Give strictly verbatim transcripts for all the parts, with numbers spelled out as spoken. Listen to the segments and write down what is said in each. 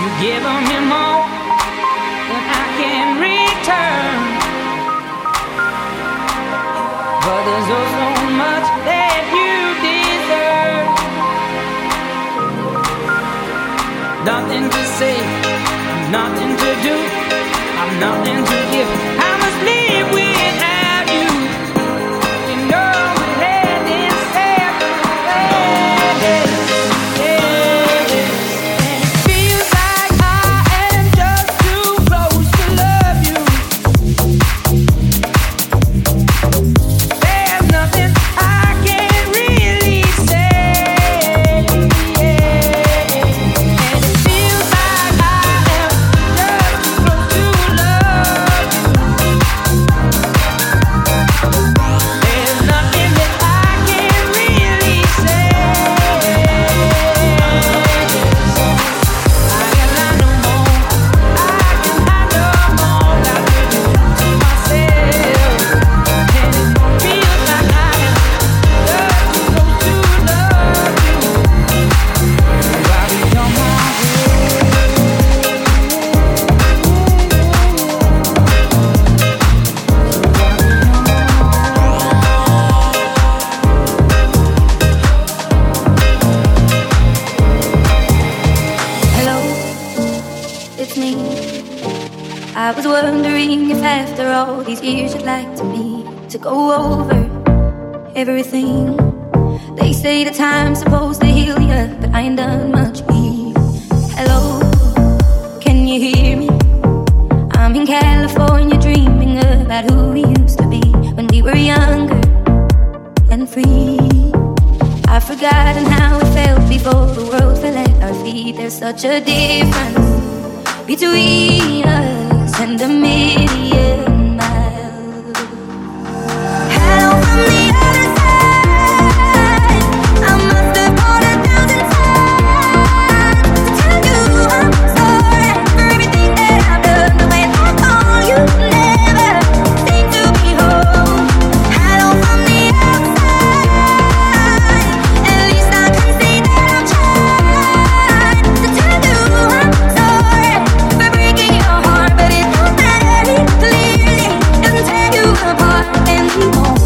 You've given me more than I can return, but there's also much that you deserve. Nothing to say, nothing to do, I've nothing to give. I must live without you. You know we're heading separate. I was wondering if after all these years you'd like to me to go over everything. They say the time's supposed to heal you, but I ain't done much healing. Hello, can you hear me? I'm in California dreaming about who we used to be when we were younger and free. I've forgotten how it felt before the world fell at our feet. There's such a difference between us and a million miles. Hello from the other side. I must have called a thousand times to tell you I'm sorry for everything that I've done. The way I call you never seem to be home. Hello from the outside. At least I can say that I'm trying to tell you I'm sorry for breaking your heart, but it don't matter. Clearly doesn't tear you apart anymore.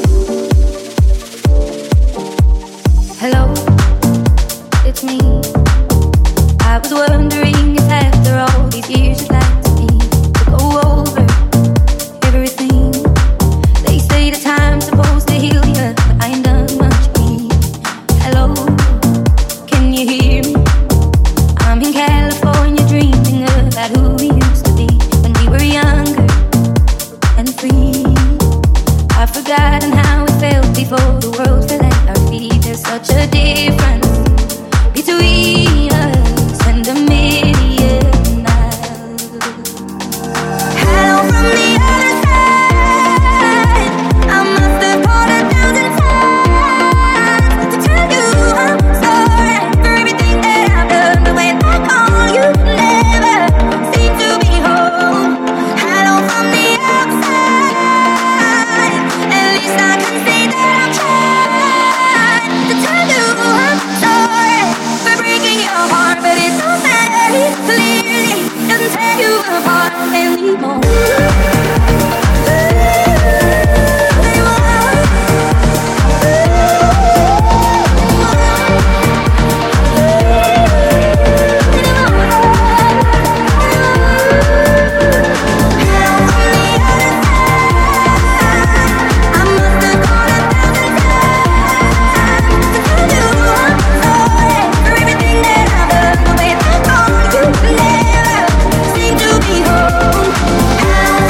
Hello, it's me. I was wondering if after all these years you'd like to me to go over everything. They say the time's supposed to heal you, but I ain't done much healing. Hello, can you hear me? I'm in California dreaming about who we used to be when we were younger and free. I've forgotten how it felt before the world fell at our feet. There's such a difference between us and a million miles. Hello from the other side. I must have called a thousand times to tell you I'm sorry for everything that I've done. The way I call you never seem to be home. Hello from the outside. At least I can say that I'm trying to tell you I'm sorry for breaking your heart, but it don't matter. Clearly doesn't tear you apart anymore. Seem to be home.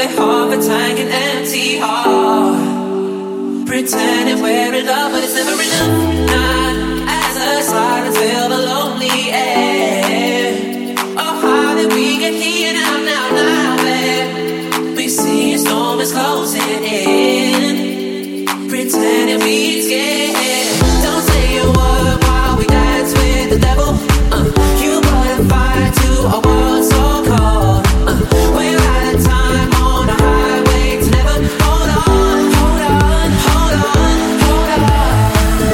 half a tank and empty heart. Pretending we're in love, but it's never enough. Not as the sirens fill the lonely air. Oh, how did we get here now, now, now, babe? We see a storm is closing in. Pretending we're scared. Don't say a word while we dance with the devil. Uh, you put a fire to a world so cold. Uh, we're out of time on a highway to never. Hold on, hold on, hold on, hold on.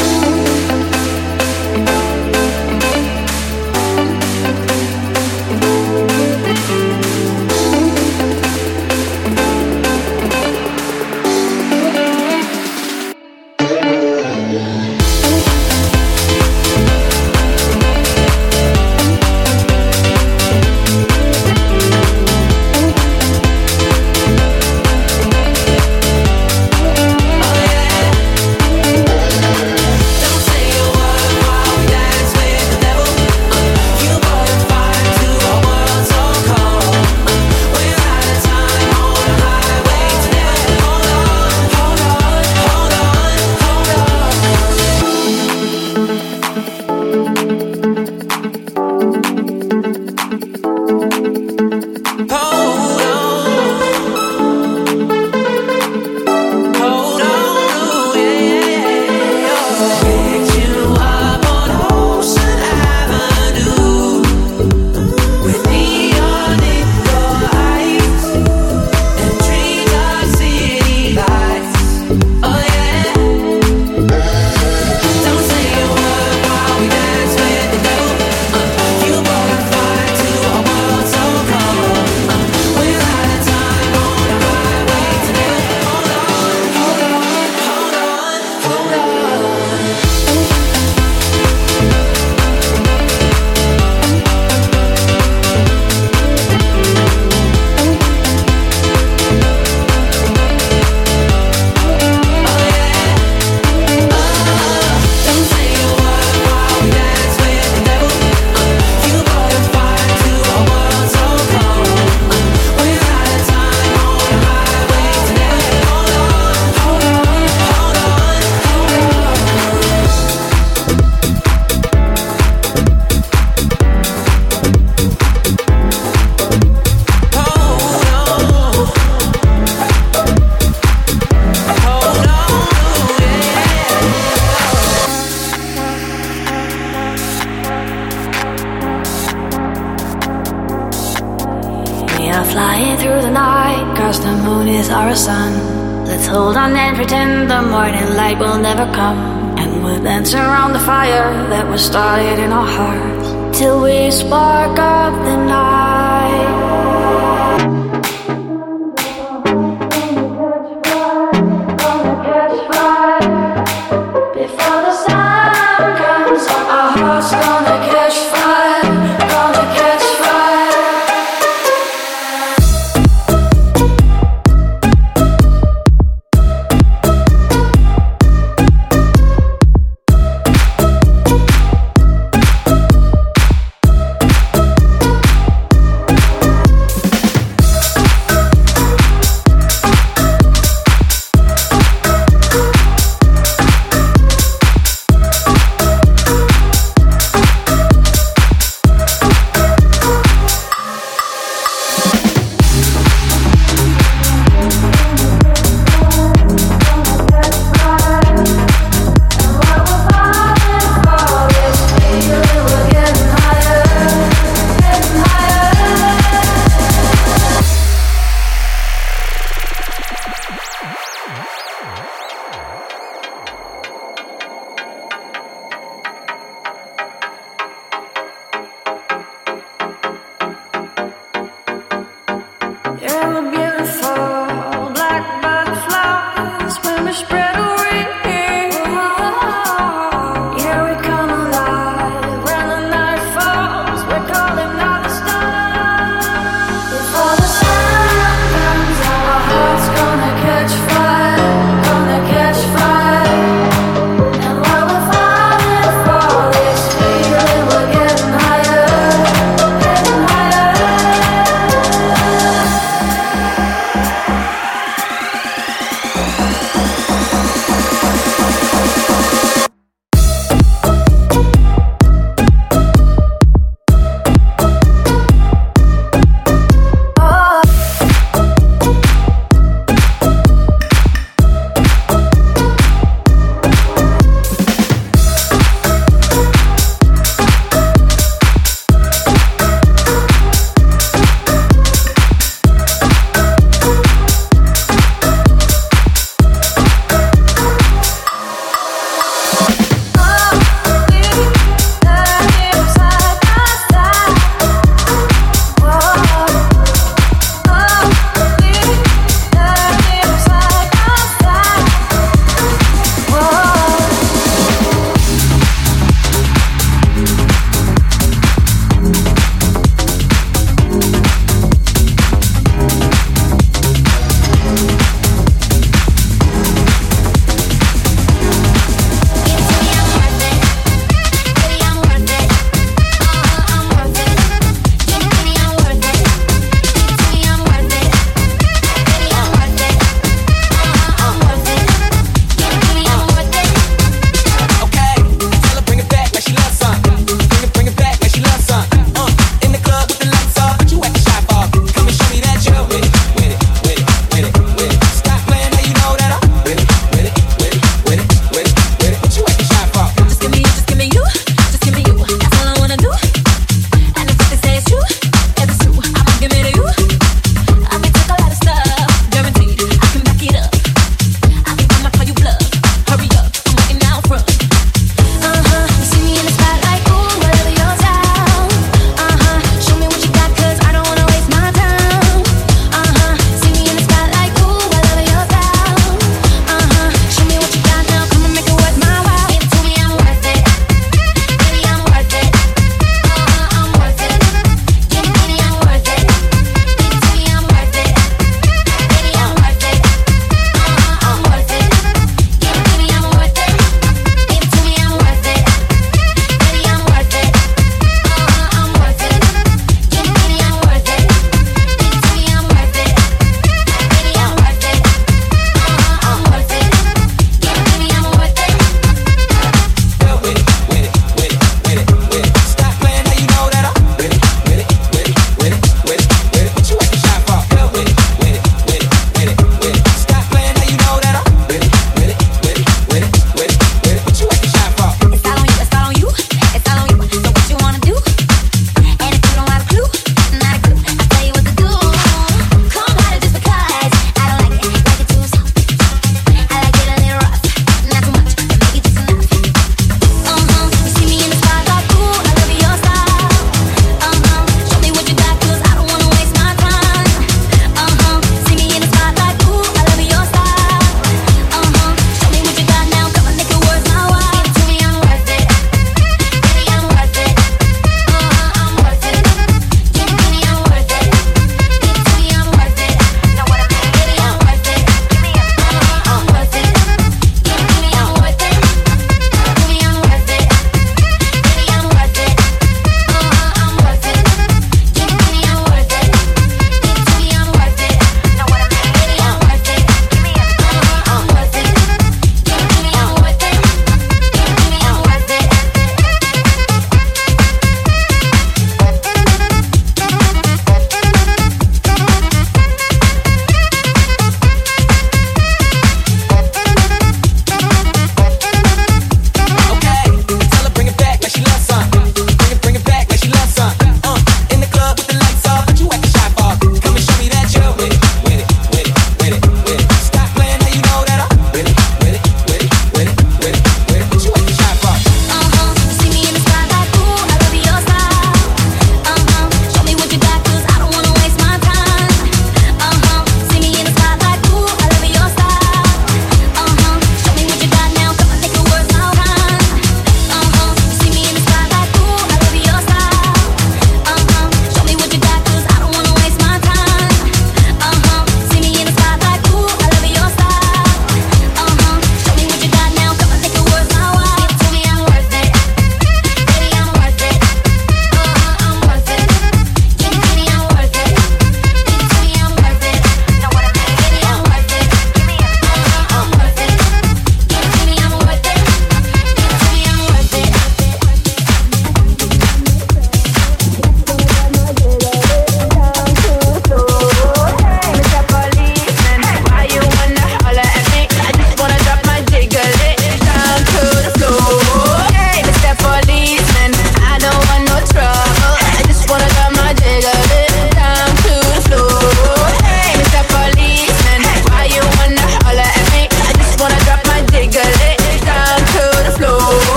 Started in our hearts till we spark up the night. Gonna catch fire before the sun comes up. Our hearts gonna catch fire, gonna catch fire.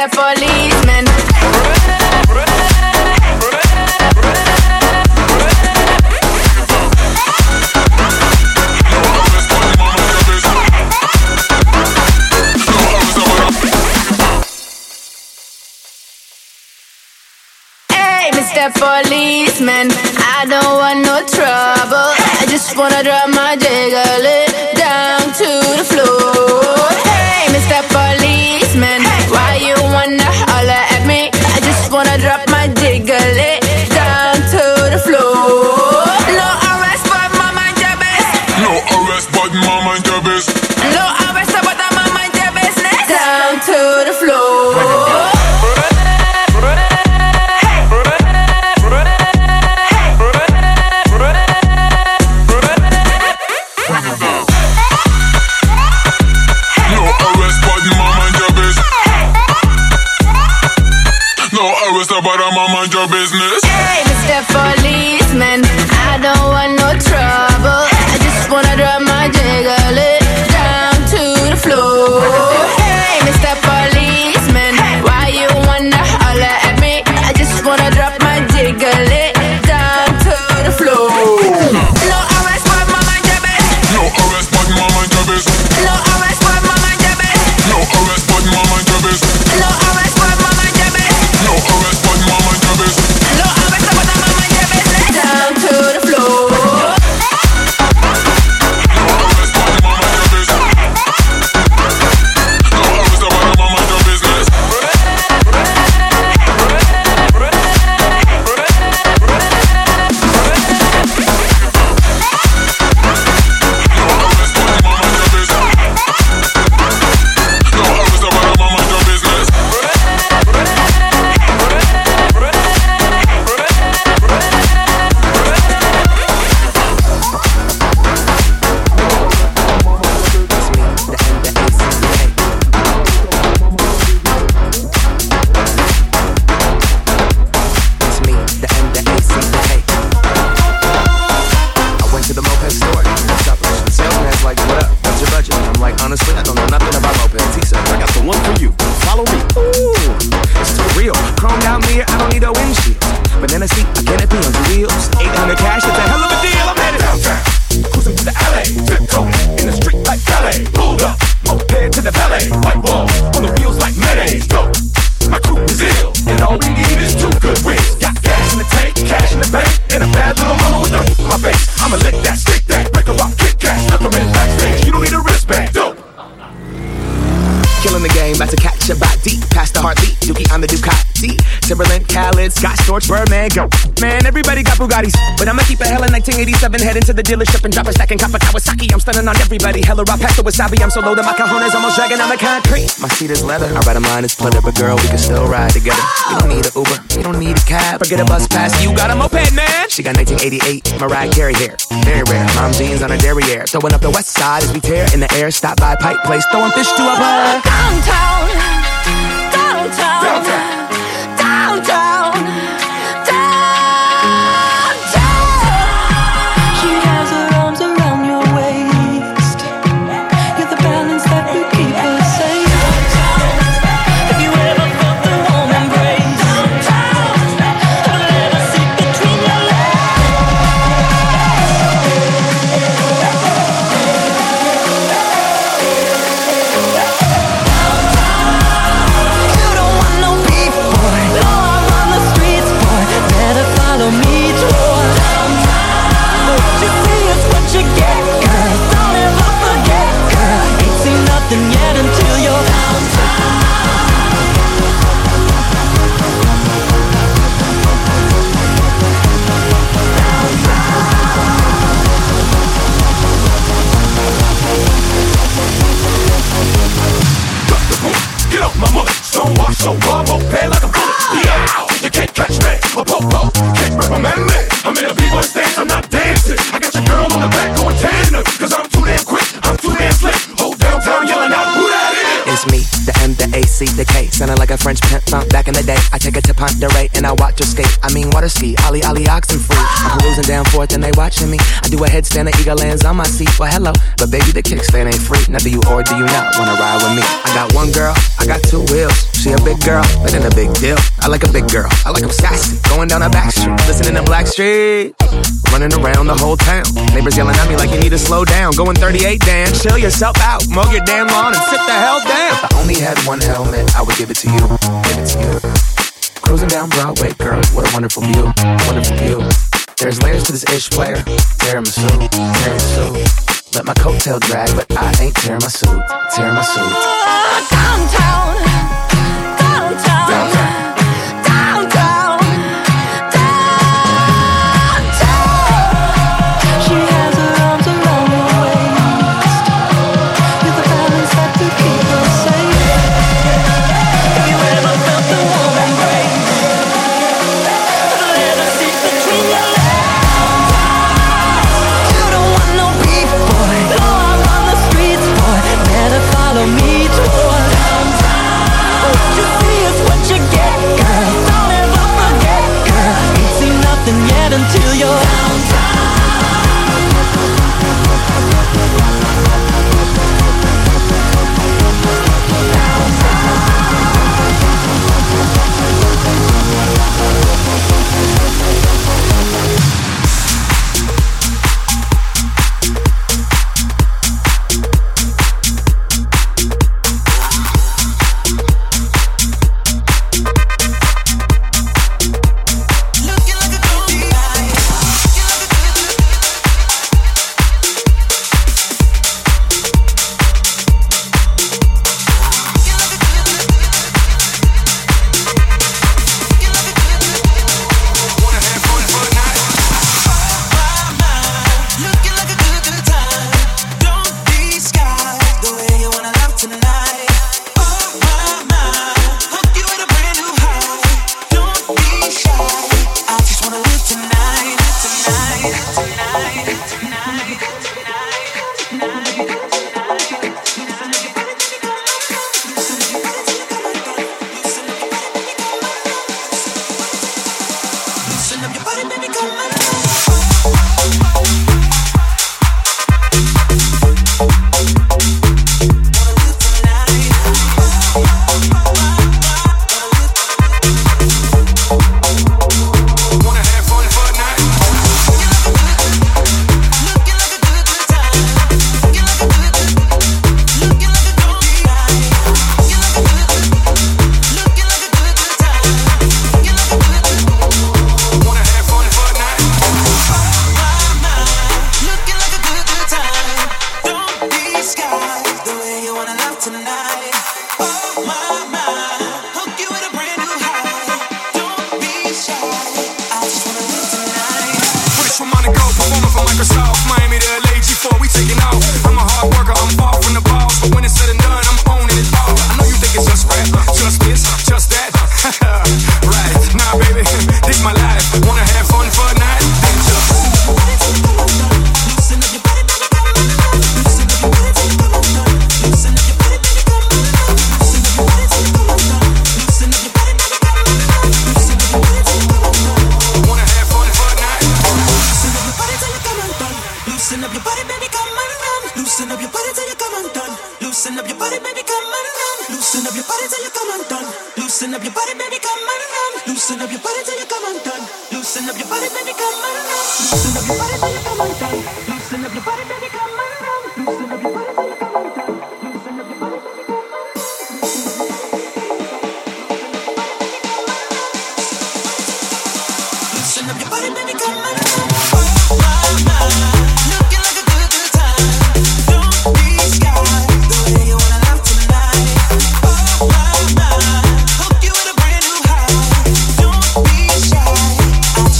Mister Policeman. Hey, Mister Policeman, I don't want no trouble. I just wanna drop my jiggle it down to the floor. Hey, Mister Policeman, why you wanna holler at me? I just wanna drop my jiggle it down to the floor. No arrest, but my mind your business. No arrest, but my mind your business. No arrest, but my mind your business. Down to the floor. But I'm on mind your business. Hey, Mister Policeman, I don't want no trouble. I just wanna drop my jiggle it down to the floor. Hey, Mister Policeman, why you wanna holler at me? I just wanna drop my jiggle it down to the floor. No arrest, but my mind your business. No arrest, but my mind your business. No arrest, but my mind your business. No arrest, but my mind your business. No arrest, but my mind your business. No arrest, but my mind your business. No arrest, but my mind your business. Down to the floor. No arrest, but my mind your business. No arrest, but my mind your business. Scott Storch, Birdman, go. Man, everybody got Bugattis, but I'ma keep a hella nineteen eighty-seven, head into the dealership and drop a stack and cop a Kawasaki. I'm stunning on everybody, hella raw pasta wasabi. I'm so low that my cajones almost dragging on the concrete. My seat is leather, I ride a mine is pleather, but girl, we can still ride together. You don't need an Uber, you don't need a cab, forget a bus pass, you got a moped, man. She got nineteen eighty-eight Mariah Carey hair, very rare. Mom jeans on her derriere, throwing up the west side as we tear in the air. Stop by Pike Place, throwing fish to a bar. Downtown, downtown, downtown, downtown. You don't want no French pimp from back in the day. I take her to Ponderay and I watch her skate. I mean water ski, ollie ollie oxen free. I'm cruising down Fourth and they watching me. I do a headstand and eagle lands on my seat. Well hello, but baby the kickstand ain't free. Now do you or do you not wanna ride with me? I got one girl, I got two wheels. She a big girl, but ain't a big deal. I like a big girl, I like 'em sassy. Going down a back street, listening to Black Street. Running around the whole town. Neighbors yelling at me like you need to slow down. Going thirty-eight, Dan, chill yourself out. Mow your damn lawn and sit the hell down. If I only had one helmet, I would give it to you. Give it to you. Cruising down Broadway, girl, what a wonderful view. Wonderful view. There's layers to this ish player. Tiramisu, tiramisu. Let my coattail drag, but I ain't tearing my suit. Tearing my suit. Downtown, downtown, downtown. Until you're downtown.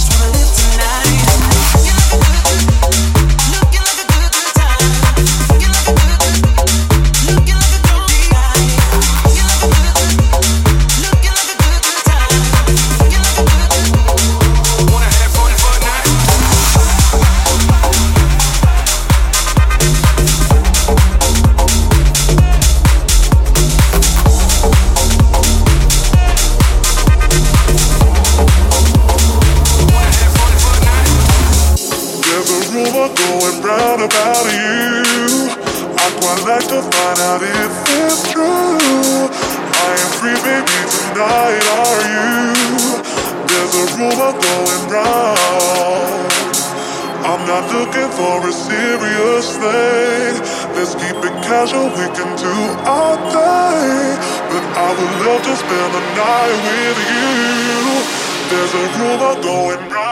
Looking like a good, good time. I'd like to find out if it's true. I am free, baby, tonight, are you? There's a rumor going round. I'm not looking for a serious thing. Let's keep it casual, we can do our thing. But I would love to spend the night with you. There's a rumor going round.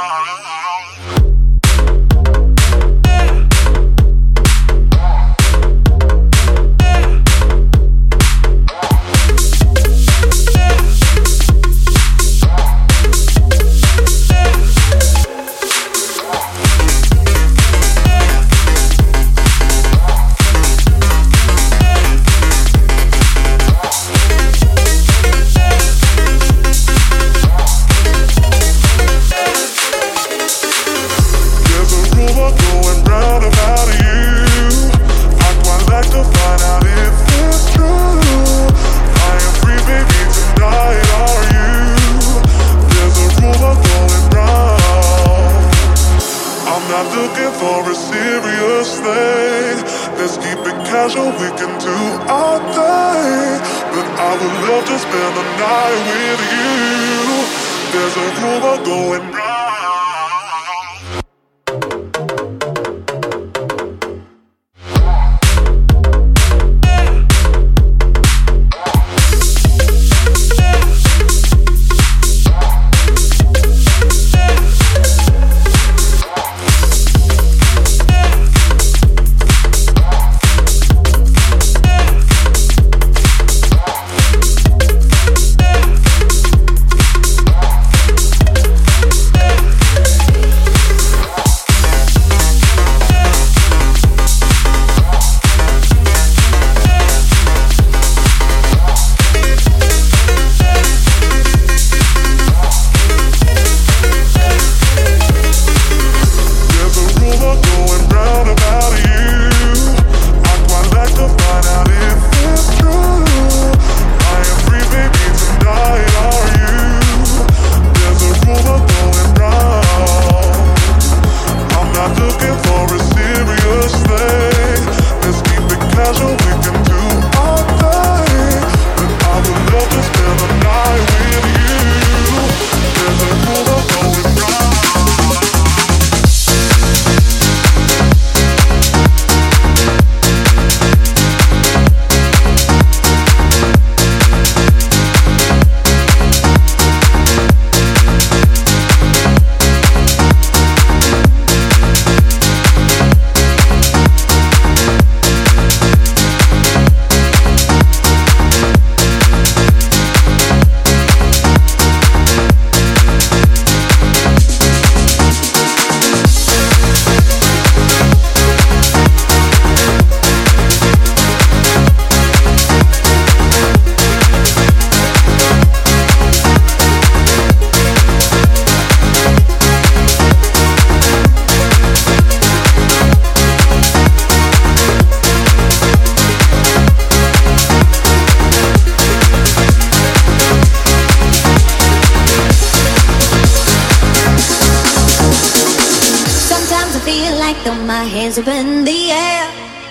Hands up in the air,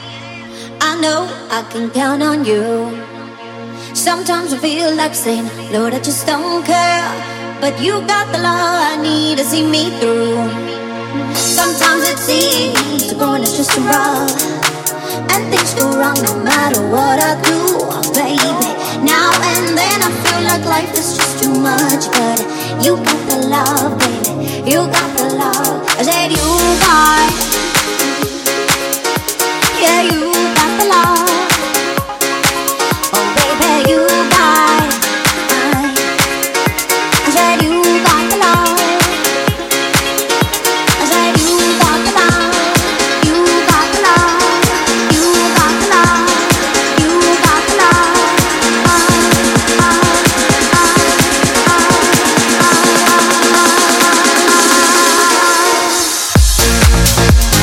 I know I can count on you. Sometimes I feel like saying, Lord, I just don't care, but you got the love I need to see me through. Sometimes it seems the going is just too rough, and things go wrong no matter what I do, baby. Now and then I feel like life is just too much, but you got the love, baby. You got the love. I said you got. Yeah, you got the love. Oh, baby, you got. I said you got the love. I said you got the love. You got the love. You got the love. You got the love. Uh, uh, uh, uh, uh, uh, uh, uh.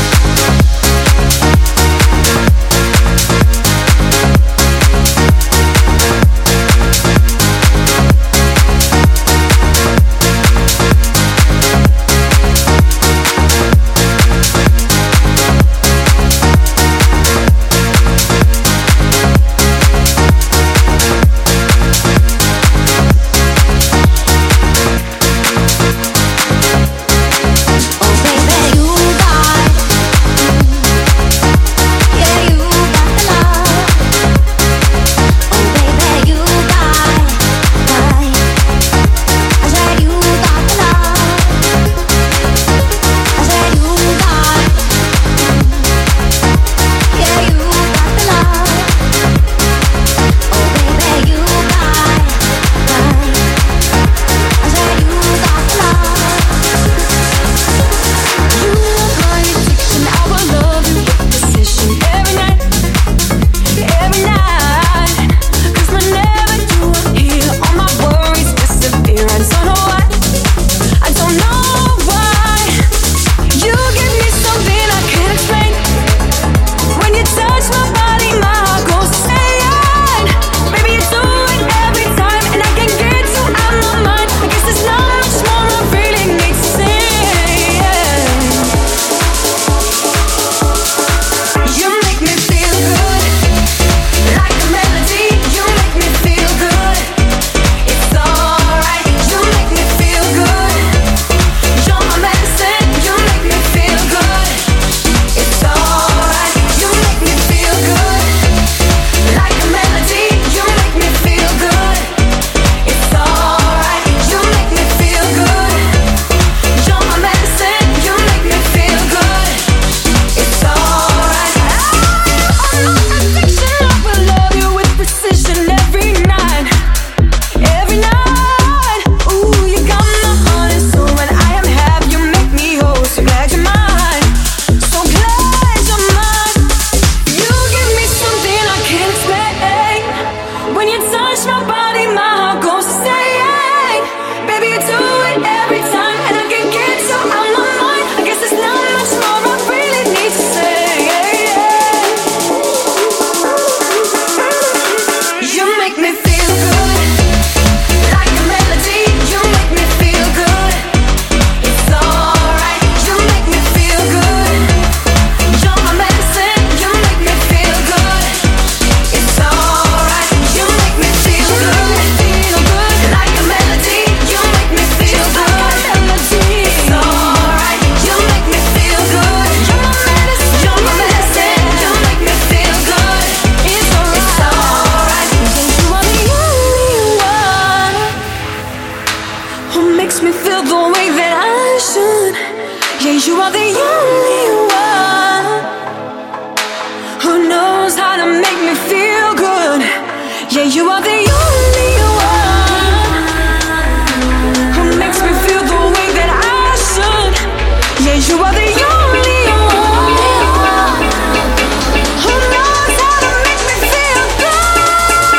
knows how to make me feel good. Yeah, you are the only one who makes me feel the way that I should. Yeah, you are the only one who knows how to make me feel good.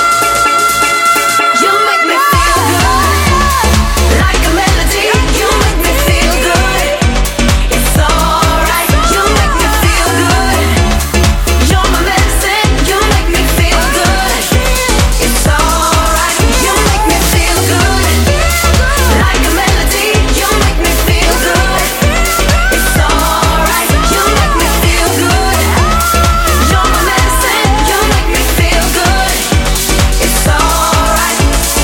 You make me feel good, like a melody. You make me feel good. It's alright. You make me feel good. You're my medicine. You make me feel good. It's alright. You make me feel good, like a melody. You make me feel good. It's alright. You make me feel good. You're my medicine. You make me feel good. It's alright.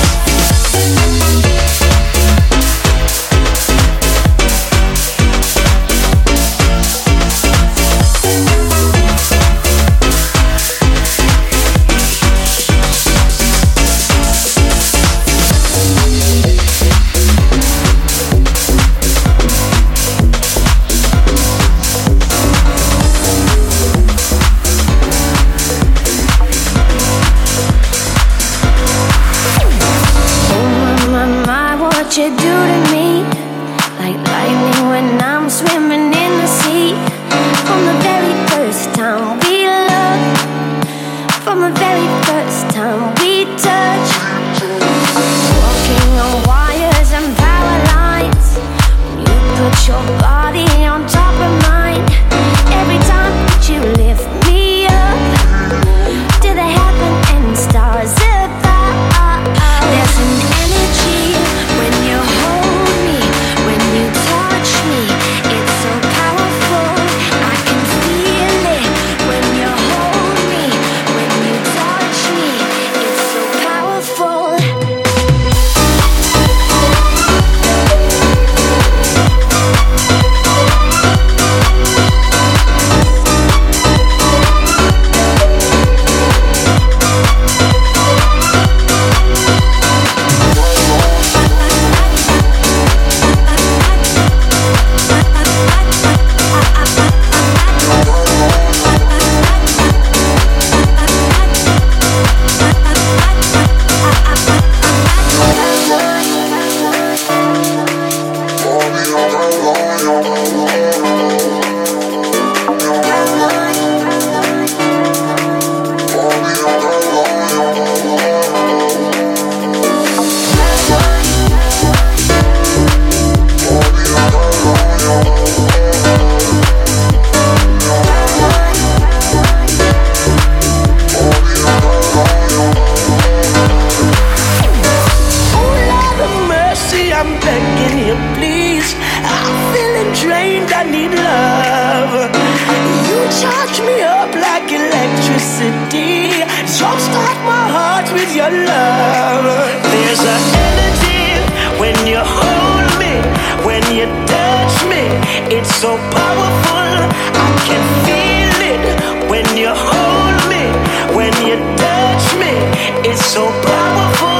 Oh my, my, my, what you do to me? Like lightning when I'm swimming in the sea. From the very first time we loved, from the very first time we touched, walking on wires and power lines. You put your body on top of mine. Every time that you lift me up to the heaven and stars above. There's an energy when you hold me, when you touch me. It's so powerful, I can feel it. When you hold me, when you touch me, it's so powerful. Oh Lord of mercy, I'm begging you, please. I'm feeling drained, I need love. You charge me up like electricity. Jumpstart my heart with your love. There's an energy when you hold me, when you touch me. It's so powerful, I can feel it. When you hold me, when you touch me, it's so powerful.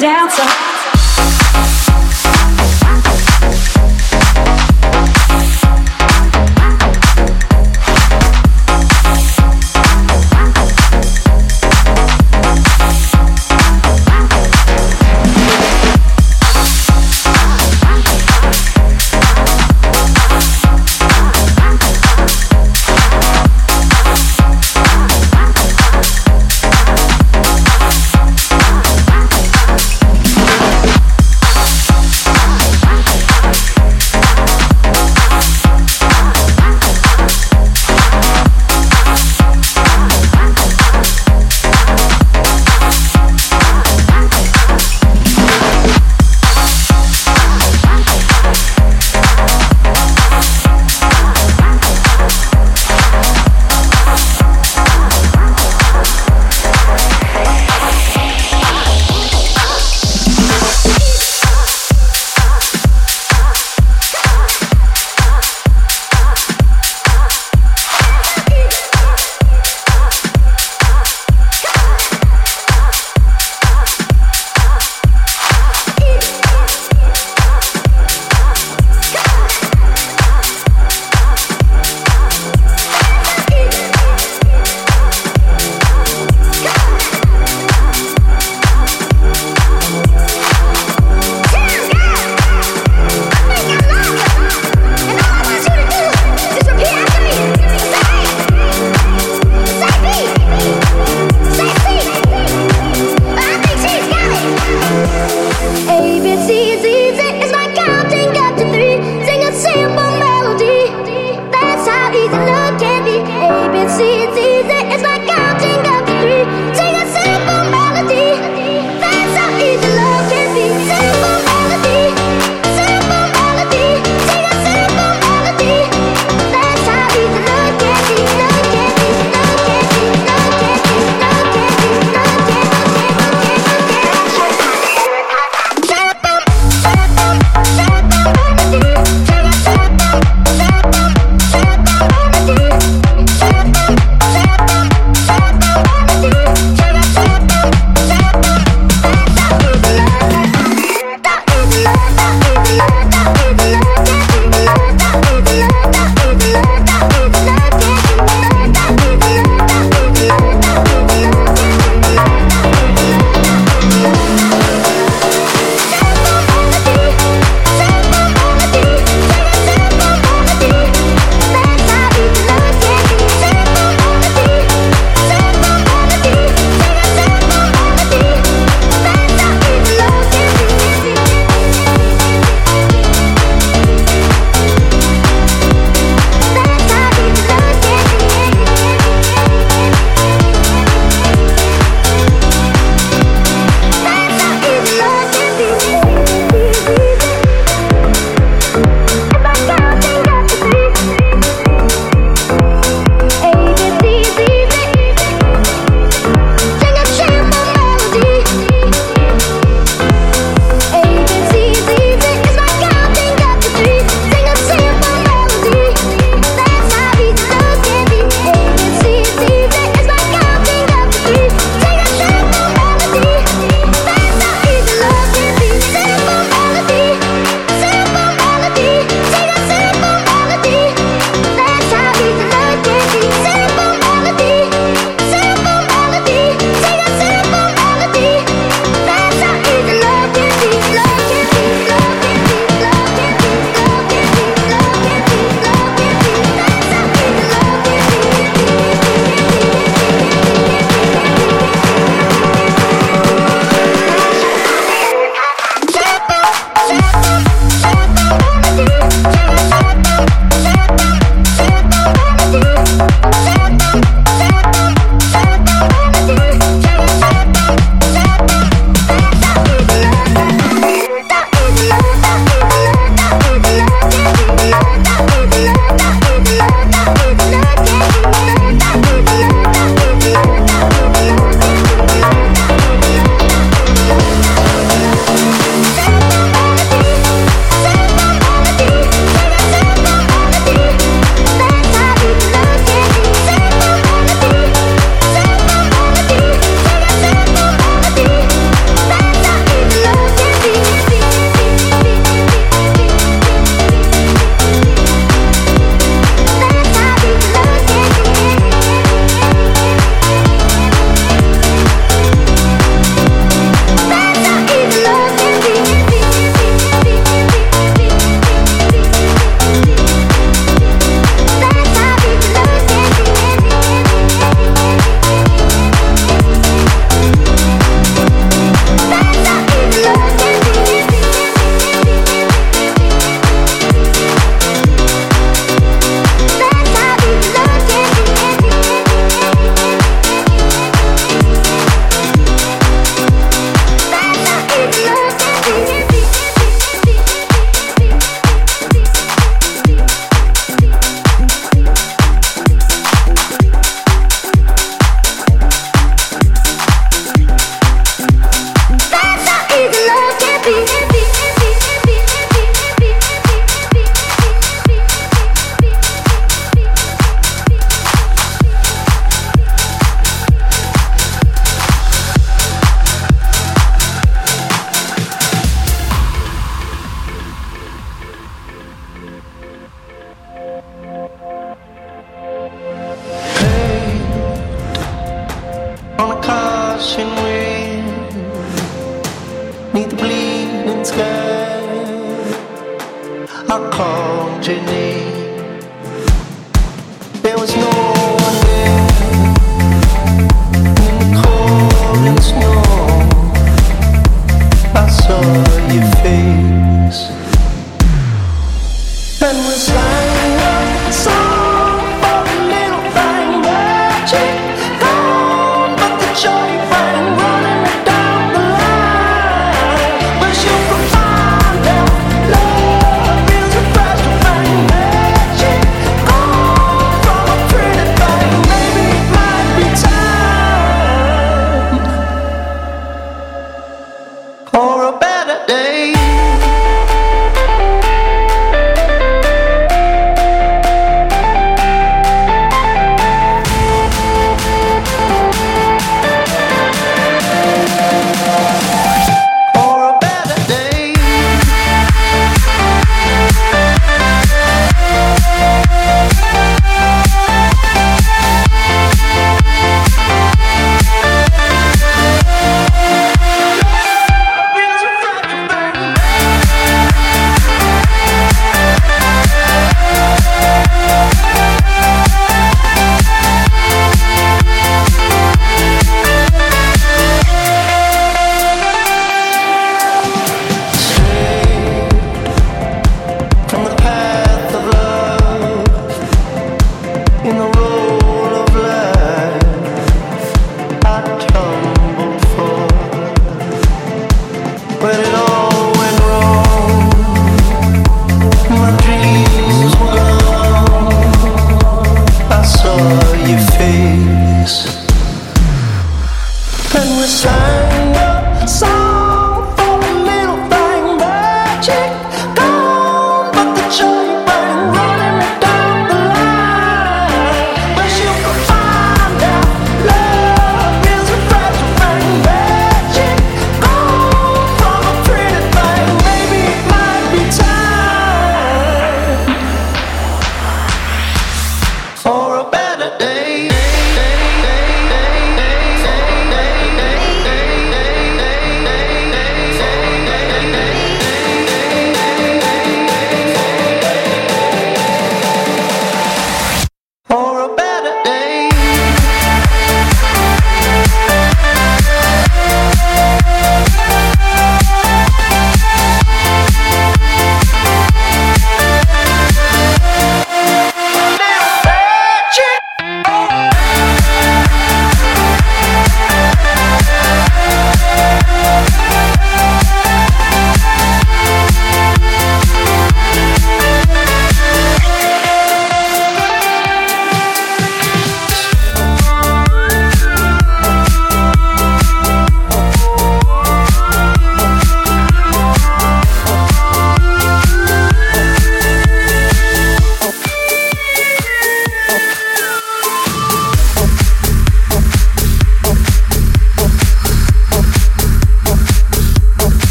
dancer.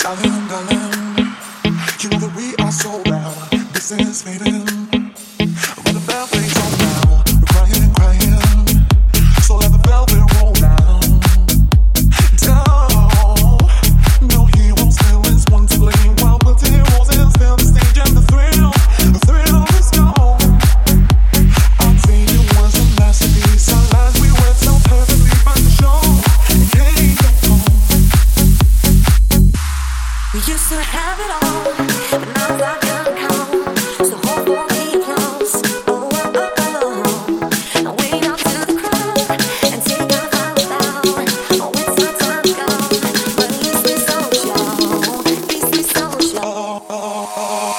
Darling, darling, you know that we are so loud. This is fading. When the bell plays on now, we're crying, crying. So let the velvet roll down. Down. No heroes, villains, one to blame. While we'll tear roses, fill the stage and the thrill. The thrill is gone. Our fading was a masterpiece. Our lives we went so perfectly, but the show it can't go on. We used to have it all, but now I can't count. So hold for me close. Oh, oh, oh, oh. And wait up to the crowd and take our final bow. Oh, it's not time to go, but at least we're social. At least we're social. Oh, oh, oh.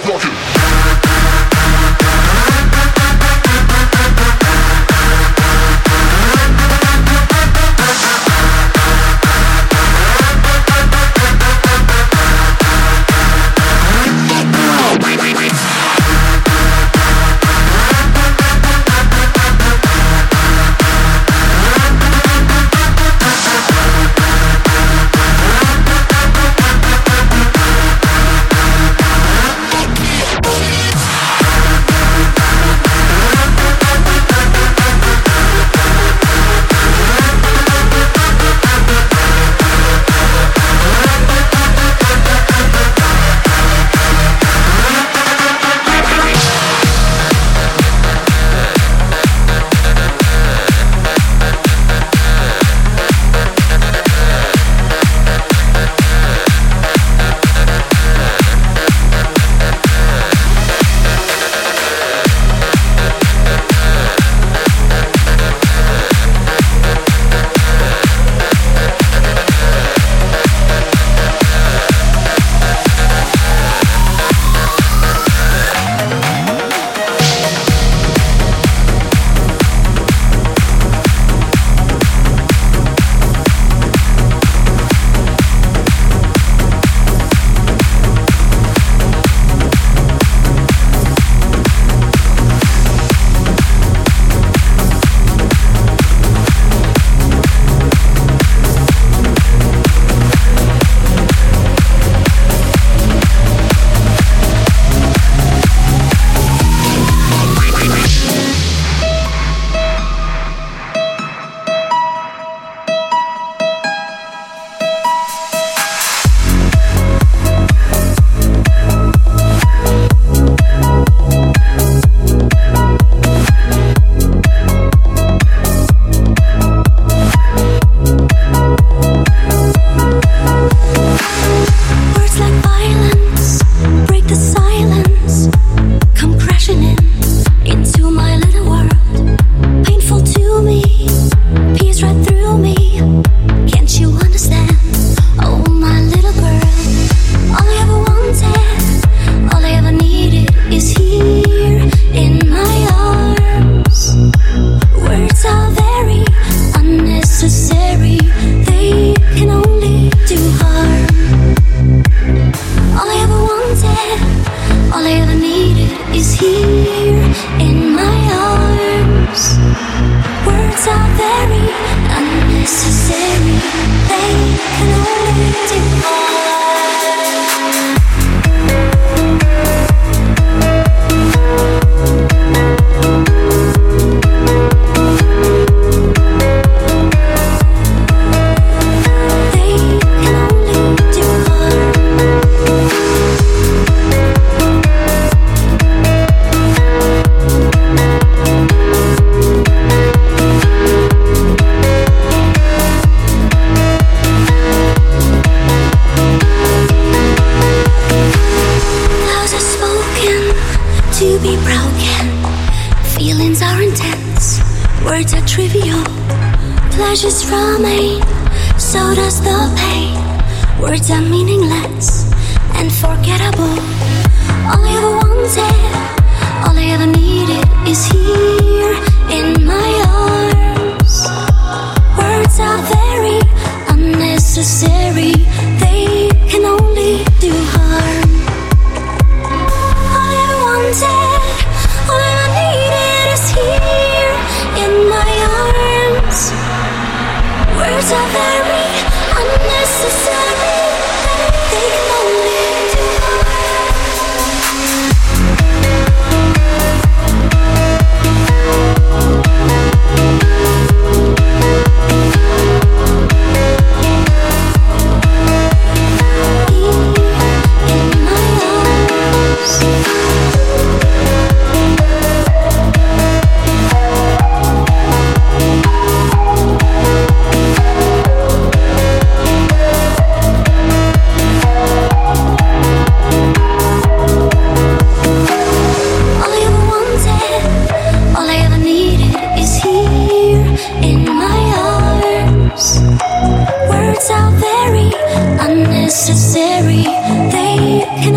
necessary. They can only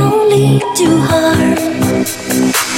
too hard.